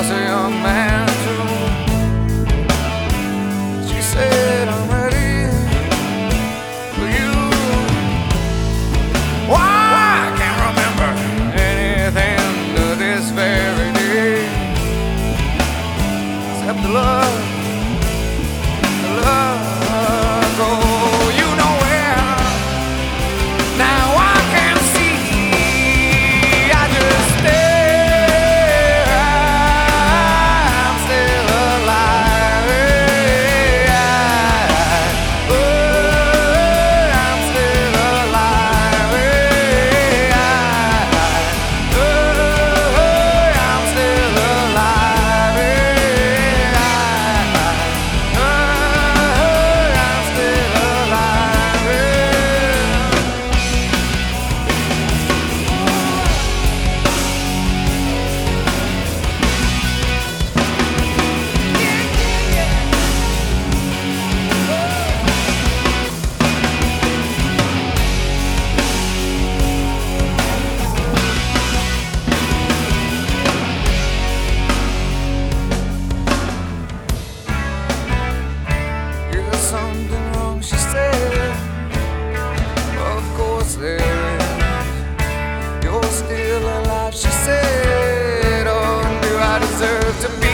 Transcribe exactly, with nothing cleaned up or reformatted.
a young man too. She said, I'm ready for you. Why, I can't remember anything to this very day, except the love, the love. Oh, you know where now I can see. I just stare. I'm still alive. Oh, I'm still alive. Oh, I'm still alive. Oh, I'm still alive. Is something wrong? She said. Of course there is. You're still alive, she said. Oh, do I deserve to be